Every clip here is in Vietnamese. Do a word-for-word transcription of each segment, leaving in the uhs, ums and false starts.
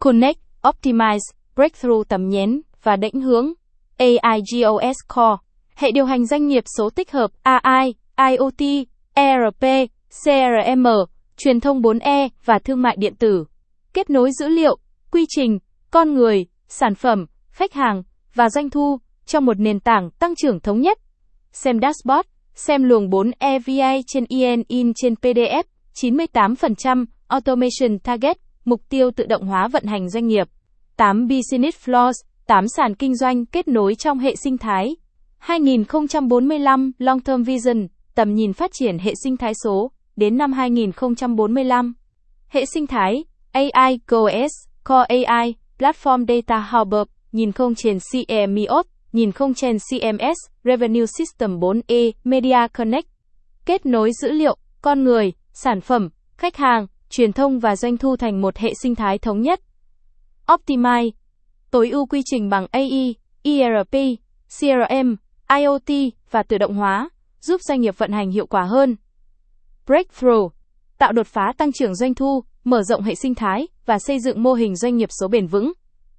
Connect, Optimize, Breakthrough tầm nhến và định hướng. a i giê o ét Core, hệ điều hành doanh nghiệp số tích hợp a i, IoT, e rờ pê, xê rờ em, truyền thông bốn E và thương mại điện tử. Kết nối dữ liệu, quy trình, con người, sản phẩm, khách hàng và doanh thu trong một nền tảng tăng trưởng thống nhất. Xem dashboard, xem luồng bốn E vê a trên i en in trên pê đê ép, chín mươi tám phần trăm Automation Target, mục tiêu tự động hóa vận hành doanh nghiệp. tám Business Flows, tám sàn kinh doanh kết nối trong hệ sinh thái. hai không bốn lăm Long Term Vision, tầm nhìn phát triển hệ sinh thái số, đến năm hai không bốn lăm. Hệ sinh thái, a i xê o ét, Core a i, Platform Data Hub, nhìn không trên xê em i o tê, nhìn không trên xê em ét, Revenue System bốn E, Media Connect. Kết nối dữ liệu, con người, sản phẩm, khách hàng, truyền thông và doanh thu thành một hệ sinh thái thống nhất. Optimize, tối ưu quy trình bằng a i, e rờ pê, xê rờ em, IoT và tự động hóa, giúp doanh nghiệp vận hành hiệu quả hơn. Breakthrough, tạo đột phá tăng trưởng doanh thu, mở rộng hệ sinh thái và xây dựng mô hình doanh nghiệp số bền vững.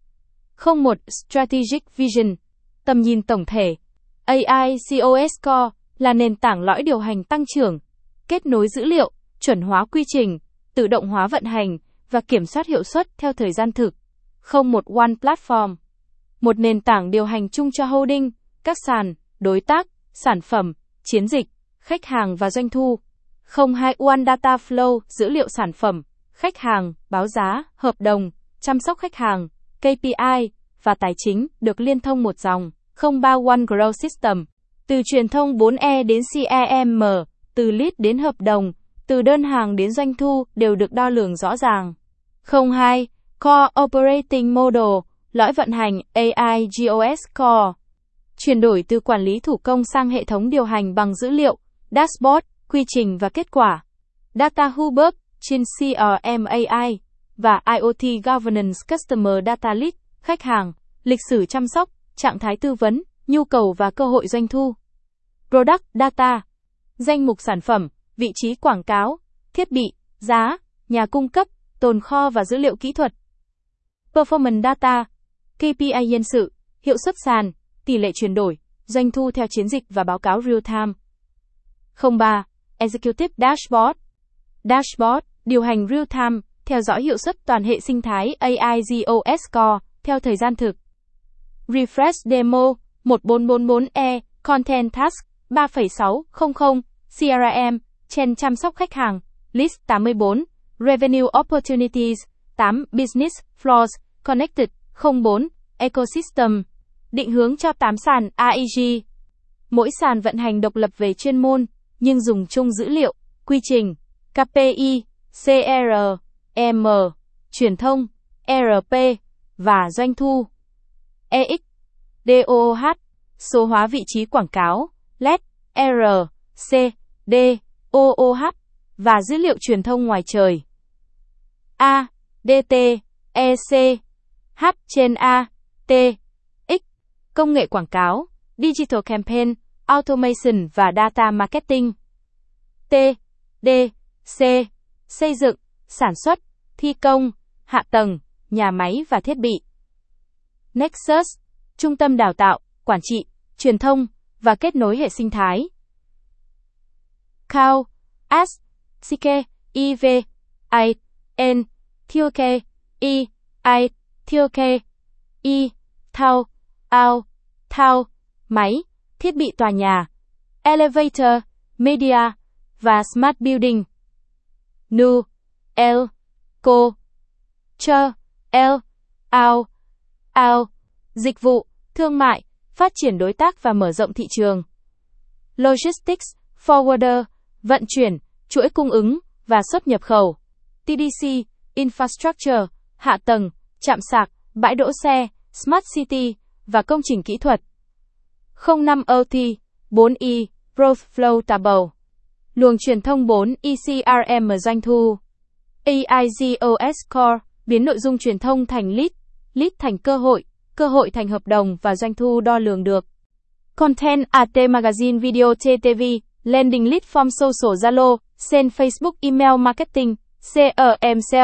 không một Strategic Vision, tầm nhìn tổng thể. a i xê o ét Core là nền tảng lõi điều hành tăng trưởng, kết nối dữ liệu, chuẩn hóa quy trình, tự động hóa vận hành và kiểm soát hiệu suất theo thời gian thực. không một One Platform, một nền tảng điều hành chung cho holding, các sàn, đối tác, sản phẩm, chiến dịch, khách hàng và doanh thu. không hai One Data Flow, dữ liệu sản phẩm, khách hàng, báo giá, hợp đồng, chăm sóc khách hàng, ca pê i và tài chính được liên thông một dòng. không ba One Growth System, từ truyền thông bốn E đến xê e em, từ lead đến hợp đồng, từ đơn hàng đến doanh thu đều được đo lường rõ ràng. không hai Core Operating Model, lõi vận hành a i giê o ét Core, chuyển đổi từ quản lý thủ công sang hệ thống điều hành bằng dữ liệu, dashboard, quy trình và kết quả. Data Hub trên xê rờ em a i và IoT Governance Customer Data Lead, khách hàng, lịch sử chăm sóc, trạng thái tư vấn, nhu cầu và cơ hội doanh thu. Product Data, danh mục sản phẩm, vị trí quảng cáo, thiết bị, giá, nhà cung cấp, tồn kho và dữ liệu kỹ thuật. Performance Data, ca pê i nhân sự, hiệu suất sàn, tỷ lệ chuyển đổi, doanh thu theo chiến dịch và báo cáo real time. không ba Executive Dashboard, Dashboard, điều hành real time, theo dõi hiệu suất toàn hệ sinh thái a i giê o ét Core, theo thời gian thực. Refresh Demo, một bốn bốn bốn E, Content Task, ba phẩy sáu không không, xê rờ em, Chen chăm sóc khách hàng, List tám mươi bốn, Revenue Opportunities, tám Business Flows, Connected, không bốn, Ecosystem, định hướng cho tám sàn a i giê. Mỗi sàn vận hành độc lập về chuyên môn, nhưng dùng chung dữ liệu, quy trình, ca pê i, xê rờ em, truyền thông, e rờ pê và doanh thu. e ích, đê o o hát, số hóa vị trí quảng cáo, led, R, C, D, O O H và dữ liệu truyền thông ngoài trời. A, đê tê, E C, H trên A, T, X, công nghệ quảng cáo, Digital Campaign, Automation và Data Marketing. T, D, C, xây dựng, sản xuất, thi công, hạ tầng, nhà máy và thiết bị. Nexus, trung tâm đào tạo, quản trị, truyền thông và kết nối hệ sinh thái. Cow, S, C K, I V, I, N, T O K, I, I, T O K, I, Thao, Ao, Thao, máy, thiết bị tòa nhà, Elevator, Media và Smart Building. Nu, L, Co, Chơ, L, Ao, Ao, dịch vụ, thương mại, phát triển đối tác và mở rộng thị trường. Logistics, Forwarder, vận chuyển, chuỗi cung ứng và xuất nhập khẩu. tê đê xê, Infrastructure, hạ tầng, trạm sạc, bãi đỗ xe, Smart City và công trình kỹ thuật. không năm O T, bốn E, Growth Flow Table, luồng truyền thông bốn E C R M doanh thu. a i giê o ét Core, biến nội dung truyền thông thành lead, lead thành cơ hội, cơ hội thành hợp đồng và doanh thu đo lường được. Content a tê Magazine Video tê tê vê, Landing Lead Form Social Zalo, Send Facebook Email Marketing, xê rờ em Sale,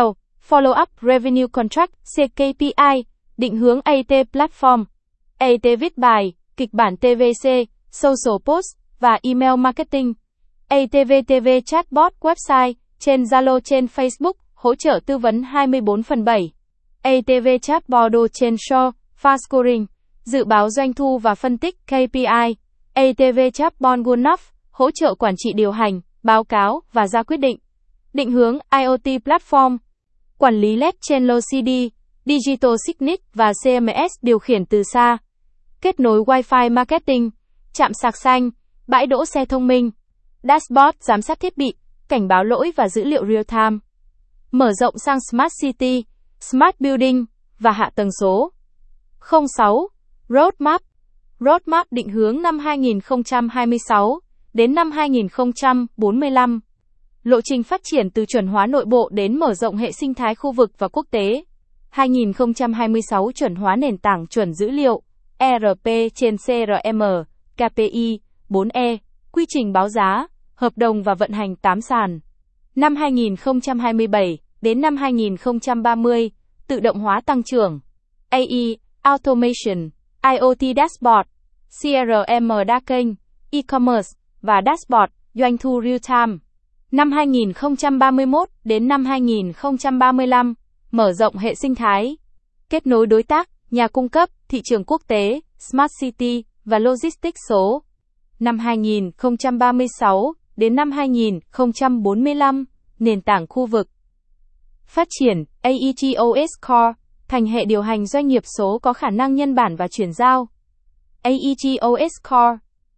Follow-up Revenue Contract, C K P I, định hướng A T Platform, A T viết bài, kịch bản T V C, Social Post, và Email Marketing, A T V T V Chatbot Website, trên Zalo trên Facebook, hỗ trợ tư vấn hai mươi bốn phần bảy, A T V Chatbot trên Show, Fast Scoring, dự báo doanh thu và phân tích K P I, A T V Chatbot Gunov, hỗ trợ quản trị điều hành, báo cáo và ra quyết định, định hướng I O T Platform, quản lý led trên L C D, Digital Signage và C M S điều khiển từ xa, kết nối Wi-Fi Marketing, trạm sạc xanh, bãi đỗ xe thông minh, Dashboard giám sát thiết bị, cảnh báo lỗi và dữ liệu real-time, mở rộng sang Smart City, Smart Building và hạ tầng số. không sáu. Roadmap. Roadmap định hướng năm hai nghìn không trăm hai mươi sáu đến năm hai nghìn không trăm bốn mươi lăm. Lộ trình phát triển từ chuẩn hóa nội bộ đến mở rộng hệ sinh thái khu vực và quốc tế. hai nghìn không trăm hai mươi sáu chuẩn hóa nền tảng chuẩn dữ liệu, E R P trên C R M, K P I, bốn E, quy trình báo giá, hợp đồng và vận hành tám sàn. Năm hai nghìn không trăm hai mươi bảy đến năm hai nghìn không trăm ba mươi, tự động hóa tăng trưởng. A I, Automation, I O T Dashboard, C R M đa kênh, E-commerce, và Dashboard, doanh thu real-time. Năm hai nghìn không trăm ba mươi mốt đến năm hai nghìn không trăm ba mươi lăm, mở rộng hệ sinh thái. Kết nối đối tác, nhà cung cấp, thị trường quốc tế, Smart City, và Logistics số. Năm hai nghìn không trăm ba mươi sáu đến năm hai nghìn không trăm bốn mươi lăm, nền tảng khu vực. Phát triển A E G O S Core, thành hệ điều hành doanh nghiệp số có khả năng nhân bản và chuyển giao. A E G O S Core.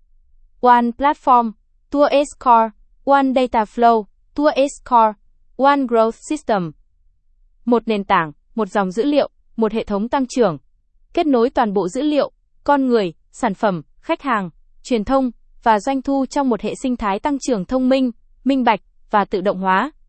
One Platform, Tour S Core, One Data Flow, Tour S Core, One Growth System. Một nền tảng, một dòng dữ liệu, một hệ thống tăng trưởng. Kết nối toàn bộ dữ liệu, con người, sản phẩm, khách hàng, truyền thông, và doanh thu trong một hệ sinh thái tăng trưởng thông minh, minh bạch, và tự động hóa.